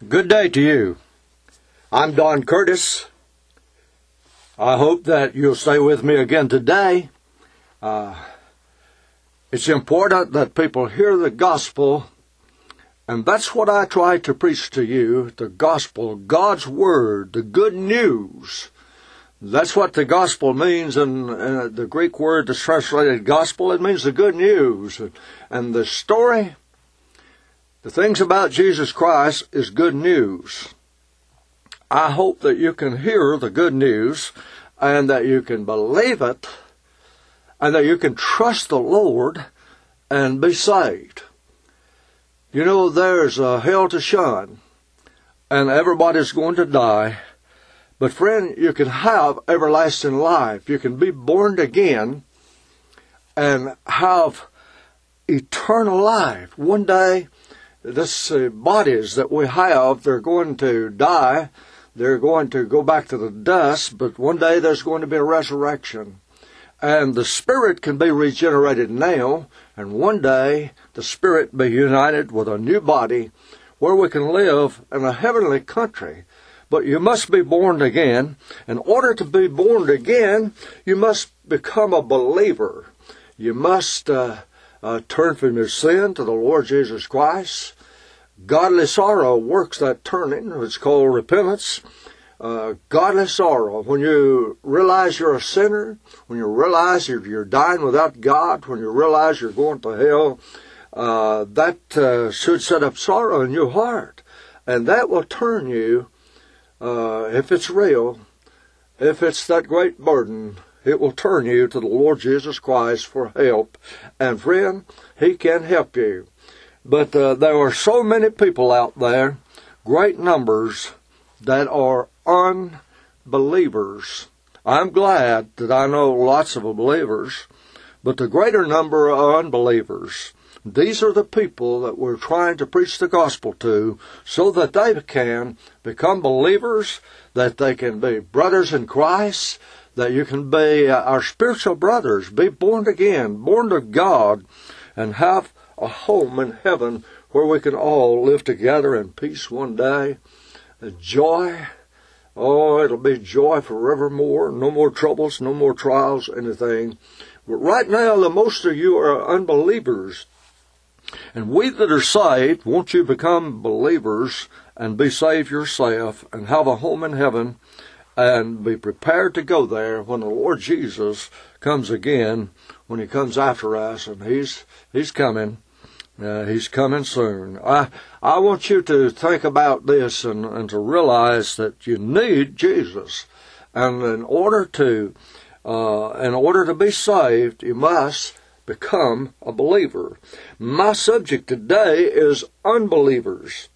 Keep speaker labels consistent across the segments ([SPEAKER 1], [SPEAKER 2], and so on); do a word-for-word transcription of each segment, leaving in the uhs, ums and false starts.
[SPEAKER 1] Good day to you. I'm Don Curtis. I hope that you'll stay with me again today. Uh, it's important that people hear the gospel, and that's what I try to preach to you, the gospel, God's word, the good news. That's what the gospel means, and uh, the Greek word that's translated gospel, it means the good news. And the story, the things about Jesus Christ is good news. I hope that you can hear the good news and that you can believe it and that you can trust the Lord and be saved. You know, there's a hell to shun and everybody's going to die. But friend, you can have everlasting life. You can be born again and have eternal life. One day, this uh, bodies that we have, they're going to die. They're going to go back to the dust, but one day there's going to be a resurrection. And the spirit can be regenerated now, and one day the spirit be united with a new body where we can live in a heavenly country. But you must be born again. In order to be born again, you must become a believer. You must uh, uh, turn from your sin to the Lord Jesus Christ. Godly sorrow works that turning. It's called repentance. Uh, godly sorrow. When you realize you're a sinner, when you realize you're, you're dying without God, when you realize you're going to hell, uh, that uh, should set up sorrow in your heart. And that will turn you, uh, if it's real, if it's that great burden, it will turn you to the Lord Jesus Christ for help. And friend, He can help you. But uh, there are so many people out there, great numbers, that are unbelievers. I'm glad that I know lots of believers, but the greater number are unbelievers. These are the people that we're trying to preach the gospel to so that they can become believers, that they can be brothers in Christ, that you can be uh, our spiritual brothers, be born again, born to God, and have a home in heaven where we can all live together in peace one day. A joy. Oh, it'll be joy forevermore. No more troubles, no more trials, anything. But right now, the most of you are unbelievers. And we that are saved, won't you become believers and be saved yourself and have a home in heaven and be prepared to go there when the Lord Jesus comes again, when He comes after us, and He's He's coming. Uh, he's coming soon. I I want you to think about this and, and to realize that you need Jesus. And in order to uh, in order to be saved, you must become a believer. My subject today is unbelievers.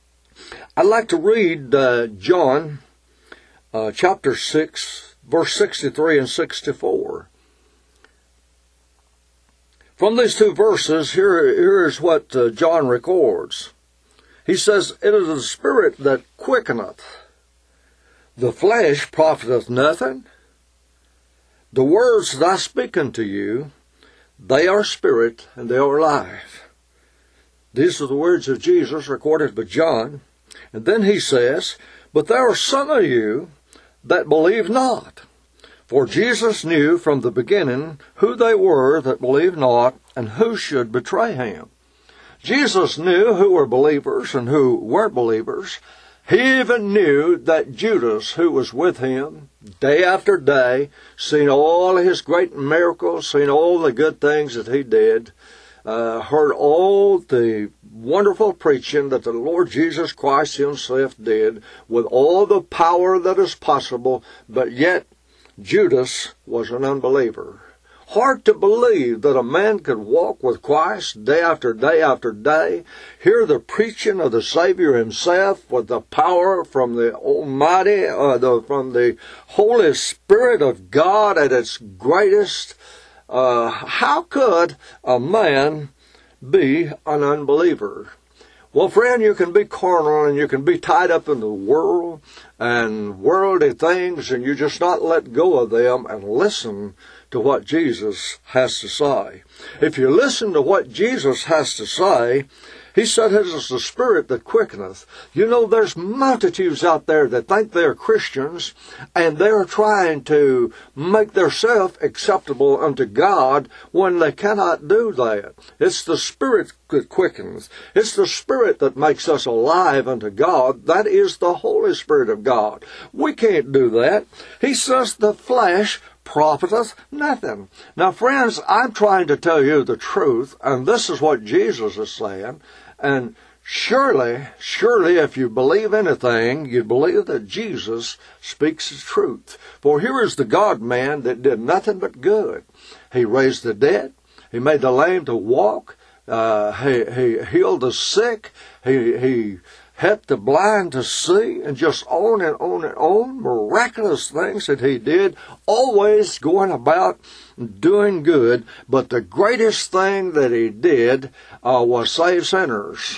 [SPEAKER 1] I'd like to read uh, John uh, chapter six, verse sixty-three and sixty-four. From these two verses, here, here is what uh, John records. He says, "It is the Spirit that quickeneth, the flesh profiteth nothing. The words that I speak unto you, they are spirit and they are life." These are the words of Jesus recorded by John. And then he says, "But there are some of you that believe not." For Jesus knew from the beginning who they were that believed not and who should betray Him. Jesus knew who were believers and who weren't believers. He even knew that Judas, who was with Him day after day, seen all His great miracles, seen all the good things that He did, uh, heard all the wonderful preaching that the Lord Jesus Christ Himself did with all the power that is possible, but yet Judas was an unbeliever. Hard to believe that a man could walk with Christ day after day after day, hear the preaching of the Savior Himself with the power from the Almighty, uh, the, from the Holy Spirit of God at its greatest. Uh, how could a man be an unbeliever? Well, friend, you can be carnal and you can be tied up in the world and worldly things, and you just not let go of them and listen to what Jesus has to say. If you listen to what Jesus has to say, He said, it is the Spirit that quickeneth. You know, there's multitudes out there that think they're Christians, and they're trying to make themselves acceptable unto God when they cannot do that. It's the Spirit that quickens. It's the Spirit that makes us alive unto God. That is the Holy Spirit of God. We can't do that. He says the flesh profiteth nothing. Now, friends, I'm trying to tell you the truth, and this is what Jesus is saying. And surely, surely, if you believe anything, you believe that Jesus speaks the truth. For here is the God-man that did nothing but good. He raised the dead. He made the lame to walk. Uh, he, he healed the sick. He, he helped the blind to see, and just on and on and on, miraculous things that he did, always going about doing good. But the greatest thing that he did uh, was save sinners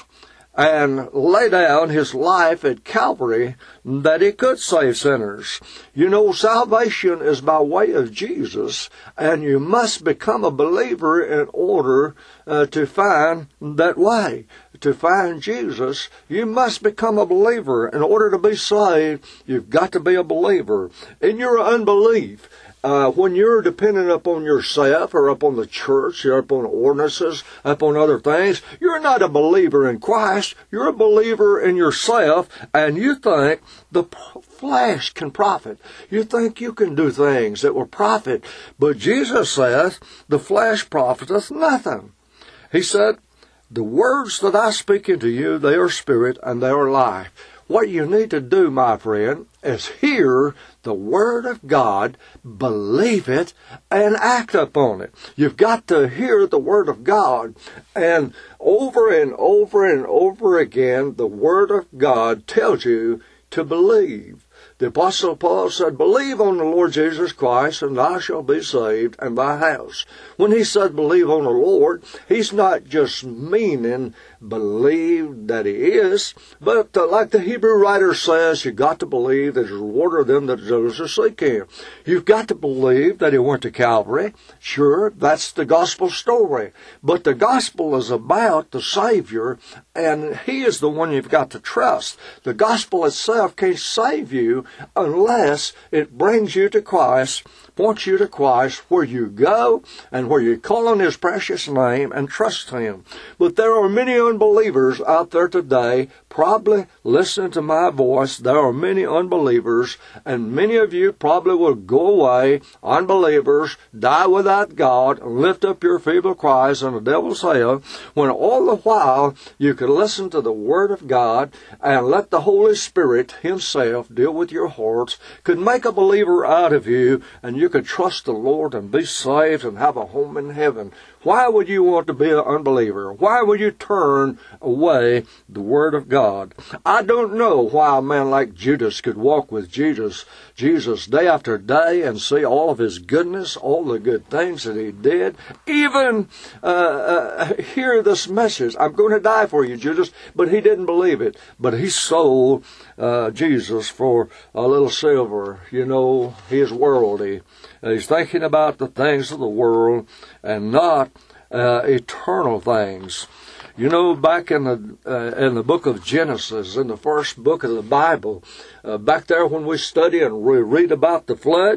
[SPEAKER 1] and lay down his life at Calvary that he could save sinners. You know, salvation is by way of Jesus, and you must become a believer in order uh, to find that way. To find Jesus, you must become a believer. In order to be saved, you've got to be a believer. In your unbelief, Uh, when you're dependent upon yourself or upon the church or upon ordinances, upon other things, you're not a believer in Christ. You're a believer in yourself, and you think the flesh can profit. You think you can do things that will profit. But Jesus says, the flesh profiteth nothing. He said, the words that I speak unto you, they are spirit and they are life. What you need to do, my friend, is hear the Word of God, believe it, and act upon it. You've got to hear the Word of God. And over and over and over again, the Word of God tells you to believe. The Apostle Paul said, believe on the Lord Jesus Christ, and thou shalt be saved, and thy house. When he said believe on the Lord, he's not just meaning believe that he is, but uh, like the Hebrew writer says, you've got to believe that he's a rewarder of them that those who seek him. You've got to believe that he went to Calvary. Sure, that's the gospel story. But the gospel is about the Savior, and he is the one you've got to trust. The gospel itself can't save you unless it brings you to Christ, points you to Christ, where you go and where you call on his precious name and trust him. But there are many unbelievers out there today, probably listening to my voice. There are many unbelievers, and many of you probably will go away, unbelievers, die without God, and lift up your feeble cries in the devil's hell, when all the while you could listen to the Word of God and let the Holy Spirit himself deal with your hearts, could make a believer out of you, and you could trust the Lord and be saved and have a home in heaven. Why would you want to be an unbeliever? Why would you turn away the Word of God? I don't know why a man like Judas could walk with Jesus, Jesus day after day and see all of his goodness, all the good things that he did, even uh, uh, hear this message, I'm going to die for you, Judas, but he didn't believe it. But he sold uh, Jesus for a little silver. You know, he is worldly. He's thinking about the things of the world and not uh, eternal things. You know, back in the uh, in the book of Genesis, in the first book of the Bible, uh, back there when we study and we read about the flood,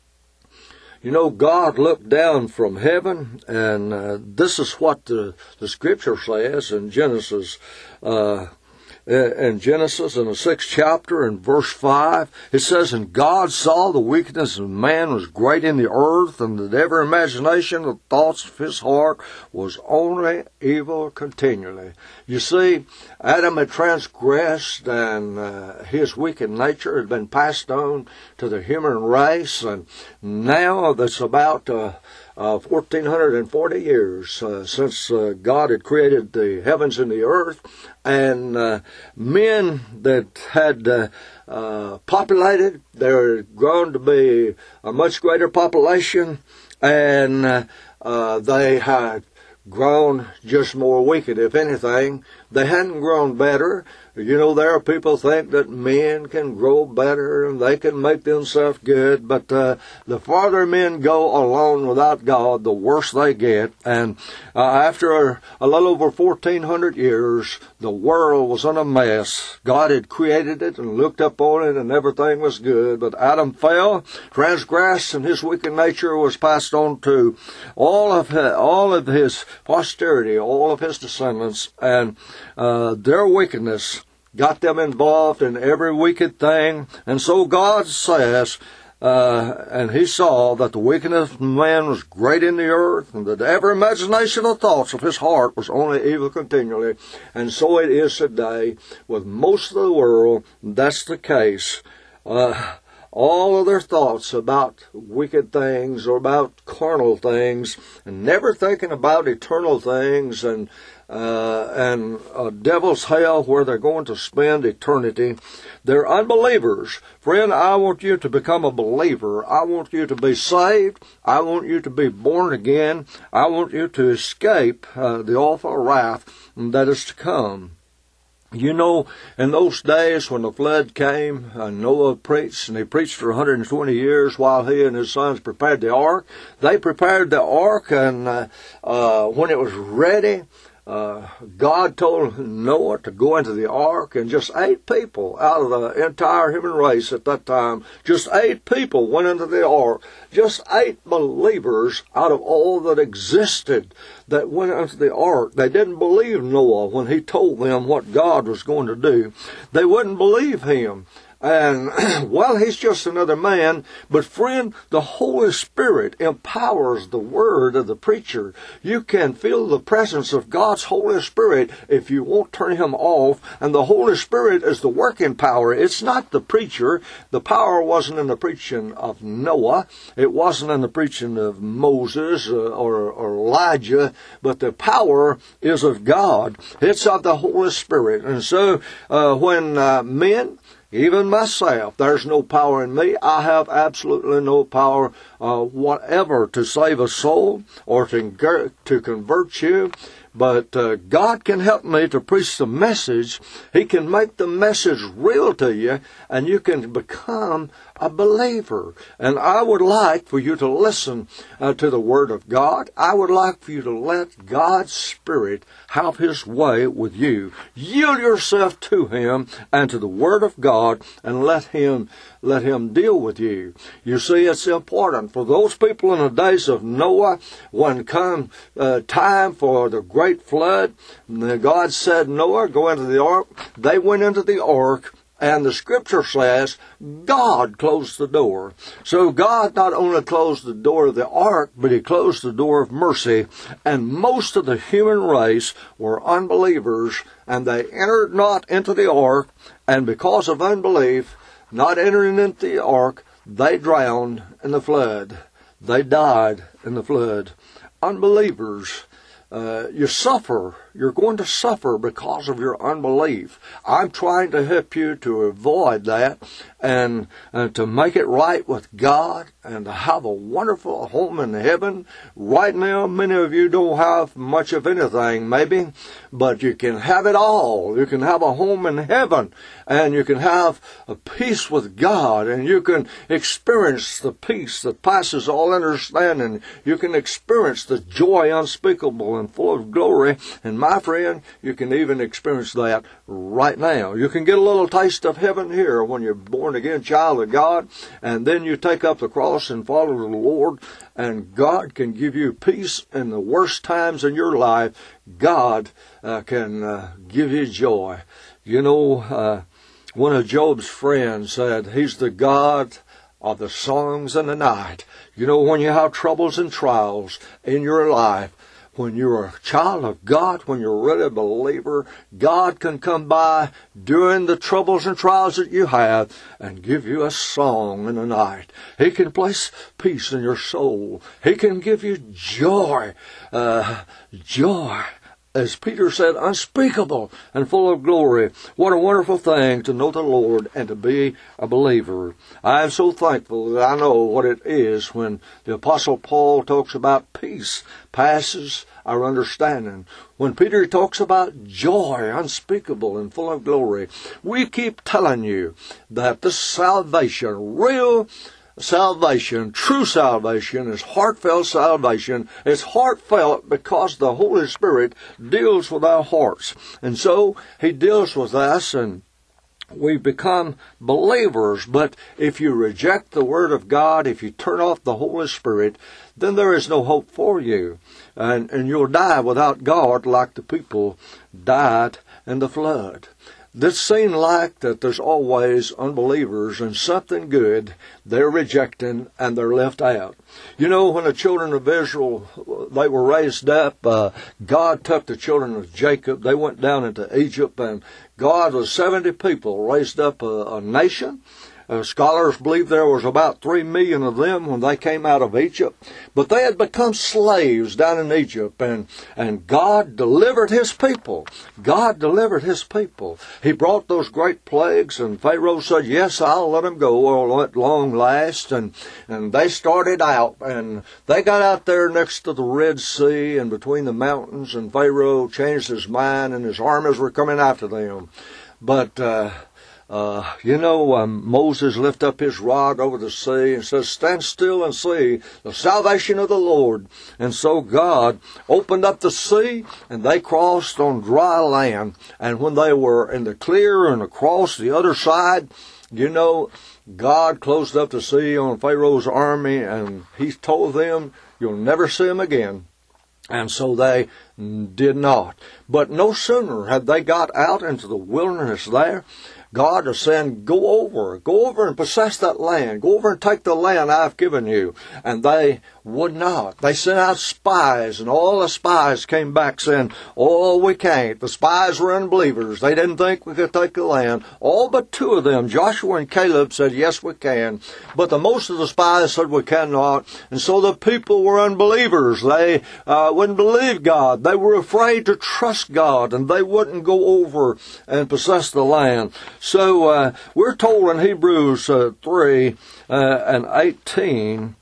[SPEAKER 1] you know, God looked down from heaven, and uh, this is what the, the Scripture says in Genesis uh In Genesis, in the sixth chapter, in verse five, it says, and God saw the wickedness of man was great in the earth, and that every imagination of the thoughts of his heart was only evil continually. You see, Adam had transgressed, and uh, his wicked nature had been passed on to the human race, and now that's about uh, Uh, fourteen forty years uh, since uh, God had created the heavens and the earth, and uh, men that had uh, uh, populated, there had grown to be a much greater population, and uh, uh, they had grown just more wicked, if anything. They hadn't grown better. You know, there are people think that men can grow better and they can make themselves good, but uh, the farther men go alone without God, the worse they get. And uh, after a, a little over fourteen hundred years, the world was in a mess. God had created it and looked up on it and everything was good, but Adam fell, transgressed, and his wicked nature was passed on to all of his, all of his posterity, all of his descendants, and uh, their wickedness got them involved in every wicked thing. And so God says, uh, and he saw that the wickedness of man was great in the earth, and that every imagination of thoughts of his heart was only evil continually. And so it is today with most of the world. That's the case. Uh, all of their thoughts about wicked things or about carnal things, and never thinking about eternal things and Uh, and a devil's hell where they're going to spend eternity. They're unbelievers. Friend, I want you to become a believer. I want you to be saved. I want you to be born again. I want you to escape uh, the awful wrath that is to come. You know, in those days when the flood came, uh, Noah preached, and he preached for one hundred twenty years while he and his sons prepared the ark. They prepared the ark, and uh, uh, when it was ready, Uh, God told Noah to go into the ark, and just eight people out of the entire human race at that time, just eight people went into the ark. Just eight believers out of all that existed that went into the ark. They didn't believe Noah when he told them what God was going to do. They wouldn't believe him. And, well, he's just another man. But, friend, the Holy Spirit empowers the word of the preacher. You can feel the presence of God's Holy Spirit if you won't turn him off. And the Holy Spirit is the working power. It's not the preacher. The power wasn't in the preaching of Noah. It wasn't in the preaching of Moses or, or Elijah. But the power is of God. It's of the Holy Spirit. And so, uh, when uh, men... Even myself, there's no power in me. I have absolutely no power uh, whatever to save a soul or to, to convert you. But uh, God can help me to preach the message. He can make the message real to you, and you can become a believer. And I would like for you to listen uh, to the Word of God. I would like for you to let God's Spirit have His way with you. Yield yourself to Him and to the Word of God, and let Him let Him deal with you. You see, it's important for those people in the days of Noah, when come uh, time for the great flood, God said, Noah, go into the ark. They went into the ark. And the Scripture says God closed the door. So God not only closed the door of the ark, but He closed the door of mercy. And most of the human race were unbelievers, and they entered not into the ark. And because of unbelief, not entering into the ark, they drowned in the flood. They died in the flood. Unbelievers. Uh, you suffer. You're going to suffer because of your unbelief. I'm trying to help you to avoid that and, and to make it right with God and to have a wonderful home in heaven. Right now, many of you don't have much of anything, maybe, but you can have it all. You can have a home in heaven, and you can have a peace with God, and you can experience the peace that passes all understanding. You can experience the joy unspeakable and full of glory. And my friend, you can even experience that right now. You can get a little taste of heaven here when you're born again child of God, and then you take up the cross and follow the Lord, and God can give you peace in the worst times in your life. God uh, can uh, give you joy. You know, uh, one of Job's friends said, He's the God of the songs in the night. You know, when you have troubles and trials in your life, when you're a child of God, when you're really a believer, God can come by during the troubles and trials that you have and give you a song in the night. He can place peace in your soul. He can give you joy, uh, joy as Peter said, unspeakable and full of glory. What a wonderful thing to know the Lord and to be a believer. I am so thankful that I know what it is when the Apostle Paul talks about peace passes our understanding. When Peter talks about joy unspeakable and full of glory. We keep telling you that this salvation, real salvation, true salvation, is heartfelt salvation. It's heartfelt because the Holy Spirit deals with our hearts. And so He deals with us, and we become believers. But if you reject the Word of God, if you turn off the Holy Spirit, then there is no hope for you. And, and you'll die without God like the people died in the flood. This seems like that there's always unbelievers and something good they're rejecting and they're left out. You know, when the children of Israel, they were raised up, uh, God took the children of Jacob. They went down into Egypt, and God was seventy people, raised up a, a nation. Uh, scholars believe there was about three million of them when they came out of Egypt. But they had become slaves down in Egypt, and, and God delivered His people. God delivered His people. He brought those great plagues, and Pharaoh said, yes, I'll let them go at long last. And, and they started out, and they got out there next to the Red Sea and between the mountains, and Pharaoh changed his mind, and his armies were coming after them. But uh Uh, you know, um, Moses lifted up his rod over the sea and says, stand still and see the salvation of the Lord. And so God opened up the sea, and they crossed on dry land. And when they were in the clear and across the other side, you know, God closed up the sea on Pharaoh's army, and He told them, you'll never see them again. And so they did not. But no sooner had they got out into the wilderness there, God is saying, go over, go over and possess that land. Go over and take the land I've given you. And they would not. They sent out spies, and all the spies came back saying, oh, we can't. The spies were unbelievers. They didn't think we could take the land. All but two of them, Joshua and Caleb, said, yes, we can. But the most of the spies said we cannot. And so the people were unbelievers. They uh, wouldn't believe God. They were afraid to trust God, and they wouldn't go over and possess the land. So uh, we're told in Hebrews uh, three uh, and eighteen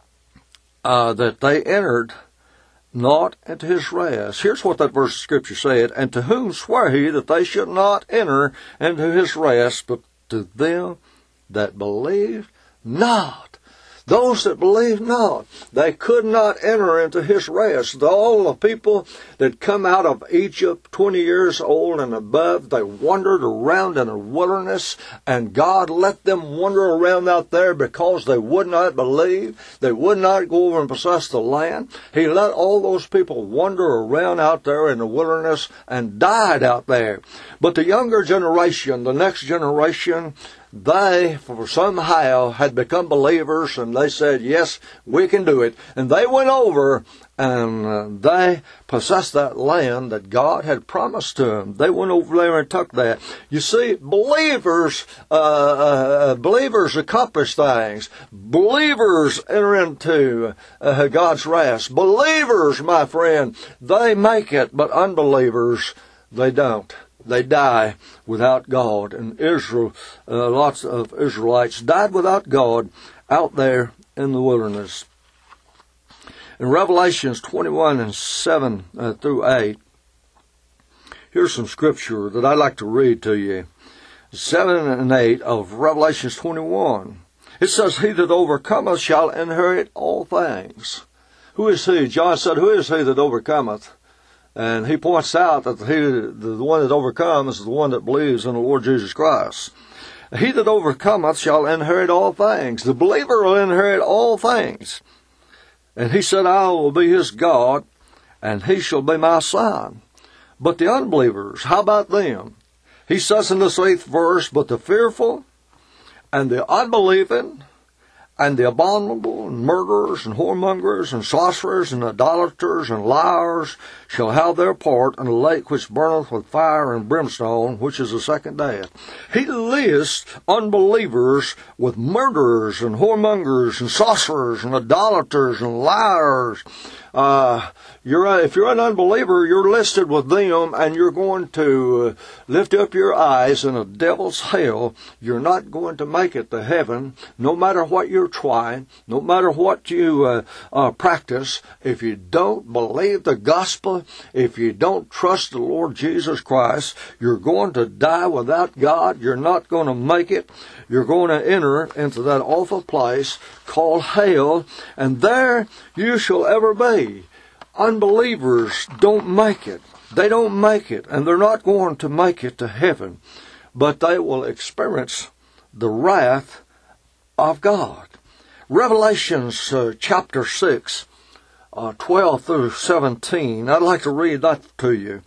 [SPEAKER 1] uh, that they entered not into His rest. Here's what that verse of Scripture said, and to whom sware He that they should not enter into His rest, but to them that believed not. Those that believed not, they could not enter into His rest. All the people that come out of Egypt, twenty years old and above, they wandered around in a wilderness, and God let them wander around out there because they would not believe. They would not go over and possess the land. He let all those people wander around out there in the wilderness and died out there. But the younger generation, the next generation, they, for somehow, had become believers, and they said, yes, we can do it. And they went over, and uh, they possessed that land that God had promised to them. They went over there and took that. You see, believers, uh, uh, believers accomplish things. Believers enter into uh, God's rest. Believers, my friend, they make it, but unbelievers, they don't. They die without God. And Israel, uh, lots of Israelites died without God out there in the wilderness. In Revelations twenty-one and seven uh, through eight, here's some scripture that I'd like to read to you. seven and eight of Revelations twenty-one. It says, he that overcometh shall inherit all things. Who is he? John said, who is he that overcometh? And he points out that he, the one that overcomes is the one that believes in the Lord Jesus Christ. He that overcometh shall inherit all things. The believer will inherit all things. And he said, I will be his God, and he shall be my son. But the unbelievers, how about them? He says in this eighth verse, but the fearful, and the unbelieving, and the abominable, and murderers, and whoremongers, and sorcerers, and idolaters, and liars shall have their part in the lake which burneth with fire and brimstone, which is the second death. He lists unbelievers with murderers, and whoremongers, and sorcerers, and idolaters, and liars. Uh, you're a, if you're an unbeliever, you're listed with them, and you're going to uh, lift up your eyes in a devil's hell. You're not going to make it to heaven, no matter what you're trying, no matter what you uh, uh, practice. If you don't believe the gospel, if you don't trust the Lord Jesus Christ, you're going to die without God. You're not going to make it. You're going to enter into that awful place called hell, and there you shall ever be. Unbelievers don't make it. They don't make it, and they're not going to make it to heaven, but they will experience the wrath of God. Revelations uh, chapter six, uh, twelve through seventeen. I'd like to read that to you.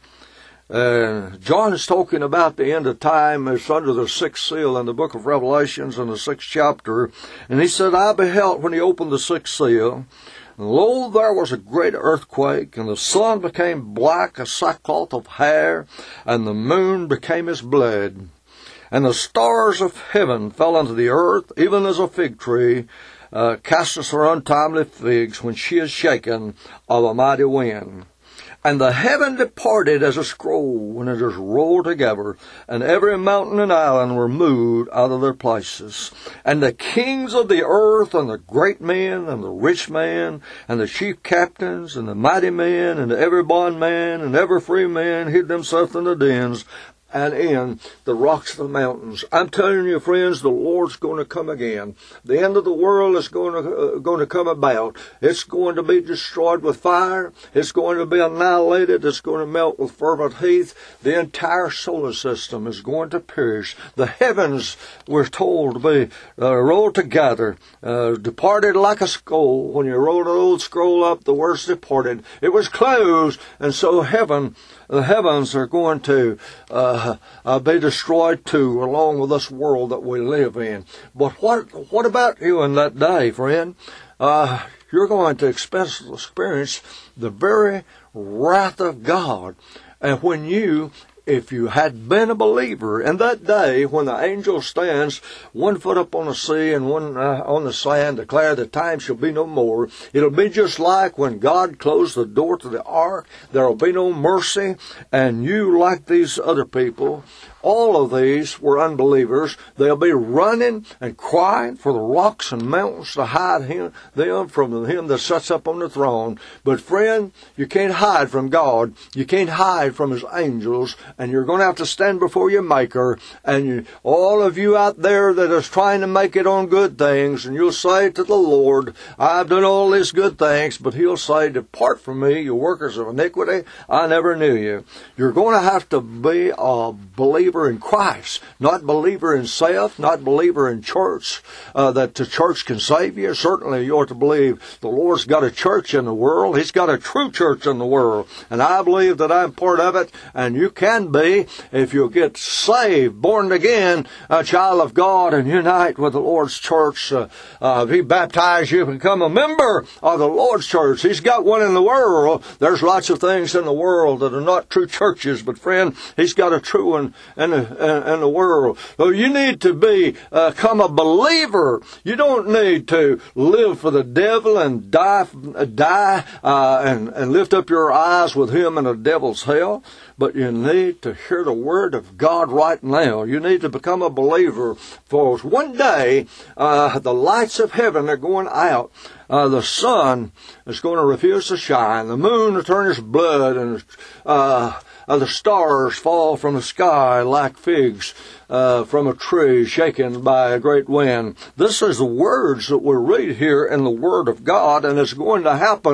[SPEAKER 1] Uh, John is talking about the end of time. It's under the sixth seal in the book of Revelations in the sixth chapter. And he said, I beheld when he opened the sixth seal, and lo, there was a great earthquake, and the sun became black as sackcloth of hair, and the moon became as blood. And the stars of heaven fell unto the earth, even as a fig tree uh, casteth her untimely figs when she is shaken of a mighty wind. And the heaven departed as a scroll when it is rolled together, and every mountain and island were moved out of their places. And the kings of the earth, and the great men, and the rich men, and the chief captains, and the mighty men, and every bondman, and every free man hid themselves in the dens, and in the rocks of the mountains. I'm telling you, friends, the Lord's going to come again. The end of the world is going to uh, going to come about. It's going to be destroyed with fire. It's going to be annihilated. It's going to melt with fervent heat. The entire solar system is going to perish. The heavens, we're told, to be uh, rolled together, uh, departed like a scroll. When you rolled an old scroll up, the words departed. It was closed, and so heaven, the heavens are going to uh, uh, be destroyed too, along with this world that we live in. But what what about you in that day, friend? Uh, you're going to experience the very wrath of God. And when you, if you had been a believer in that day when the angel stands one foot up on the sea and one uh, on the sand, declare the time shall be no more, it'll be just like when God closed the door to the ark. There'll be no mercy, and you, like these other people, all of these were unbelievers. They'll be running and crying for the rocks and mountains to hide him, them from him that sits up on the throne. But friend, you can't hide from God. You can't hide from his angels. And you're going to have to stand before your Maker. And you, all of you out there that is trying to make it on good things, and you'll say to the Lord, I've done all these good things, but he'll say, depart from me, you workers of iniquity. I never knew you. You're going to have to be a believer in Christ, not believer in self, not believer in church, uh, that the church can save you. Certainly you ought to believe the Lord's got a church in the world. He's got a true church in the world. And I believe that I'm part of it, and you can be if you'll get saved, born again, a child of God, and unite with the Lord's church. Uh, uh, if he baptized you, become a member of the Lord's church. He's got one in the world. There's lots of things in the world that are not true churches, but friend, he's got a true one in the, in the world. So you need to be, uh, become a believer. You don't need to live for the devil and die, die, uh, and, and lift up your eyes with him in the devil's hell. But you need to hear the word of God right now. You need to become a believer. For one day, uh, the lights of heaven are going out. Uh, the sun is going to refuse to shine. The moon will turn its blood, and uh, uh, the stars fall from the sky like figs uh, from a tree shaken by a great wind. This is the words that we read here in the Word of God, and it's going to happen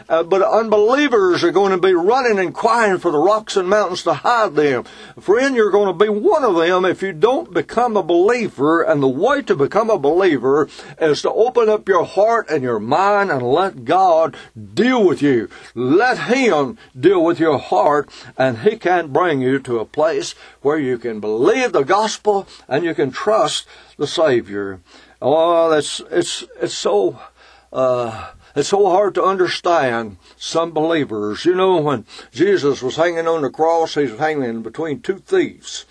[SPEAKER 1] uh, but unbelievers are going to be running and crying for the rocks and mountains to hide them. Friend, you're going to be one of them if you don't become a believer, and the way to become a believer is to open up your heart and your mind and let God deal with you. Let Him deal with your heart, and He can bring you to a place where you can believe the gospel and you can trust the Savior. Oh, it's it's it's so uh, it's so hard to understand some believers. You know, when Jesus was hanging on the cross, He was hanging between two thieves.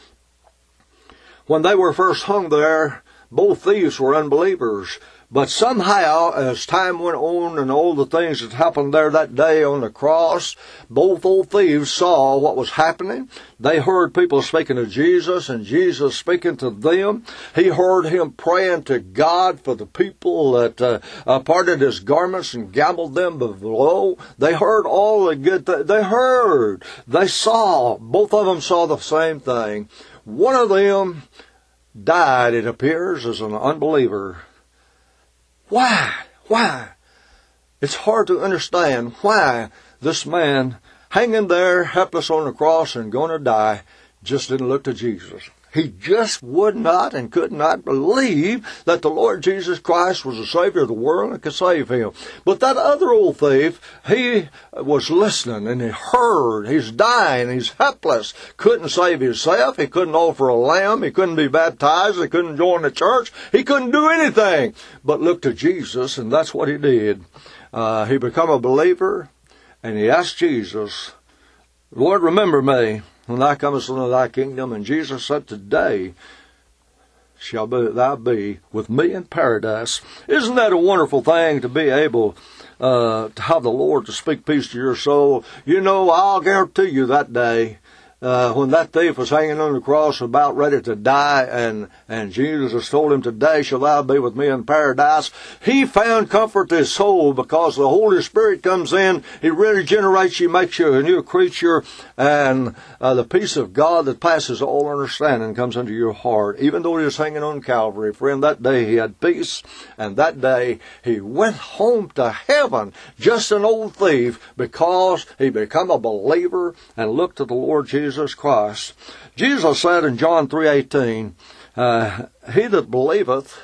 [SPEAKER 1] When they were first hung there, both thieves were unbelievers. But somehow, as time went on and all the things that happened there that day on the cross, both old thieves saw what was happening. They heard people speaking to Jesus and Jesus speaking to them. He heard Him praying to God for the people that uh, uh, parted His garments and gambled them below. They heard all the good things. They heard. They saw. Both of them saw the same thing. One of them died, it appears, as an unbeliever. Why? Why? It's hard to understand why this man hanging there helpless on the cross and going to die just didn't look to Jesus. He just would not and could not believe that the Lord Jesus Christ was the Savior of the world and could save him. But that other old thief, he was listening and he heard. He's dying. He's helpless. Couldn't save himself. He couldn't offer a lamb. He couldn't be baptized. He couldn't join the church. He couldn't do anything but look to Jesus, and that's what he did. Uh, he became a believer, and he asked Jesus, Lord, remember me when thou comest into thy kingdom. And Jesus said, today shall be, thou be with me in paradise. Isn't that a wonderful thing to be able uh, to have the Lord to speak peace to your soul? You know, I'll guarantee you that day, Uh, when that thief was hanging on the cross about ready to die, and, and Jesus told him, today shall thou be with me in paradise, he found comfort to his soul because the Holy Spirit comes in, He regenerates you, makes you a new creature, and uh, the peace of God that passes all understanding comes into your heart. Even though he was hanging on Calvary, friend, that day he had peace, and that day he went home to heaven, just an old thief, because he became a believer and looked to the Lord Jesus Jesus Christ. Jesus said in John three eighteen, uh, he that believeth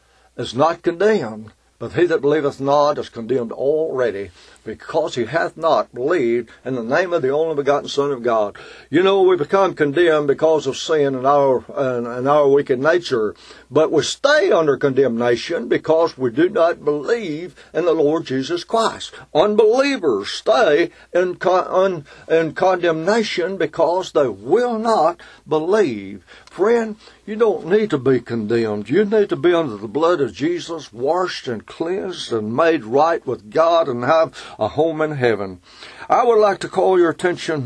[SPEAKER 1] is not condemned, but he that believeth not is condemned already, because he hath not believed in the name of the only begotten Son of God. You know, we become condemned because of sin and our and, and our wicked nature, but we stay under condemnation because we do not believe in the Lord Jesus Christ. Unbelievers stay in, con, in condemnation because they will not believe. Friend, you don't need to be condemned. You need to be under the blood of Jesus, washed and cleansed and made right with God, and have a home in heaven. I would like to call your attention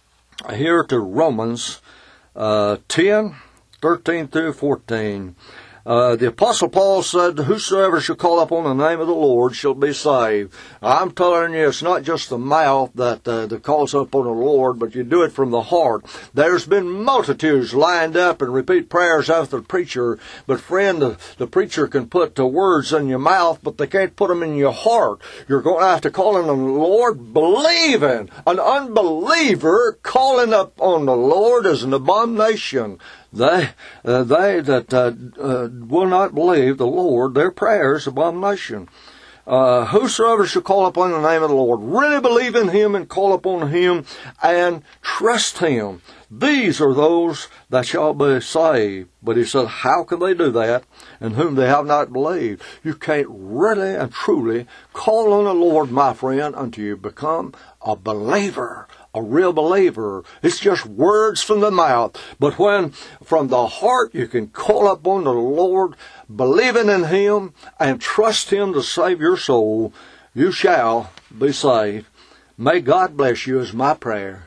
[SPEAKER 1] here to Romans uh, ten, thirteen through fourteen. Uh, the Apostle Paul said, whosoever shall call upon the name of the Lord shall be saved. I'm telling you, it's not just the mouth that, uh, that calls upon the Lord, but you do it from the heart. There's been multitudes lined up and repeat prayers after the preacher, but friend, the, the preacher can put the words in your mouth, but they can't put them in your heart. You're going to have to call on the Lord believing. An unbeliever calling up on the Lord is an abomination. They, uh, they that uh, uh, will not believe the Lord, their prayer is abomination. Uh, whosoever shall call upon the name of the Lord, really believe in Him and call upon Him and trust Him. These are those that shall be saved. But he said, how can they do that in whom they have not believed? You can't really and truly call on the Lord, my friend, until you become a believer. A real believer. It's just words from the mouth. But when from the heart you can call upon the Lord, believing in Him and trust Him to save your soul, you shall be saved. May God bless you is my prayer.